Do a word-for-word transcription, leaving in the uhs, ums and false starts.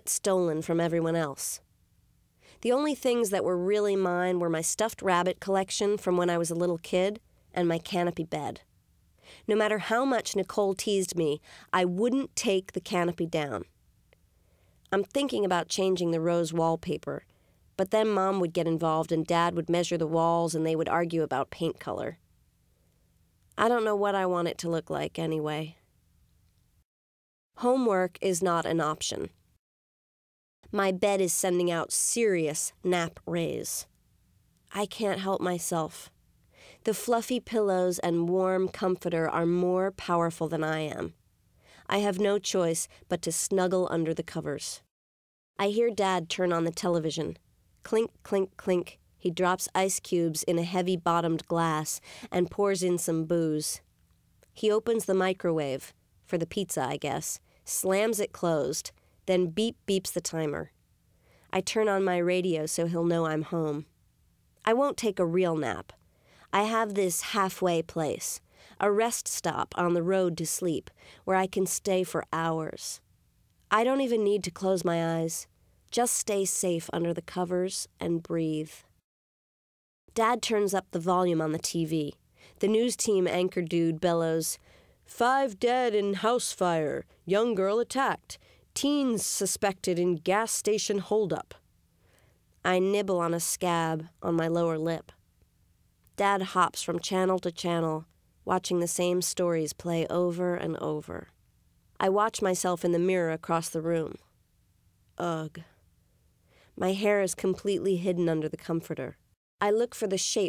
get stolen from everyone else. The only things that were really mine were my stuffed rabbit collection from when I was a little kid and my canopy bed. No matter how much Nicole teased me, I wouldn't take the canopy down. I'm thinking about changing the rose wallpaper, but then Mom would get involved and Dad would measure the walls and they would argue about paint color. I don't know what I want it to look like anyway. Homework is not an option. My bed is sending out serious nap rays. I can't help myself. The fluffy pillows and warm comforter are more powerful than I am. I have no choice but to snuggle under the covers. I hear Dad turn on the television. Clink, clink, clink. He drops ice cubes in a heavy-bottomed glass and pours in some booze. He opens the microwave, for the pizza, I guess, slams it closed, then beep beeps the timer. I turn on my radio so he'll know I'm home. I won't take a real nap. I have this halfway place, a rest stop on the road to sleep, where I can stay for hours. I don't even need to close my eyes. Just stay safe under the covers and breathe. Dad turns up the volume on the T V. The news team anchor dude bellows, "Five dead in house fire. Young girl attacked. Teens suspected in gas station holdup." I nibble on a scab on my lower lip. Dad hops from channel to channel, watching the same stories play over and over. I watch myself in the mirror across the room. Ugh. My hair is completely hidden under the comforter. I look for the shape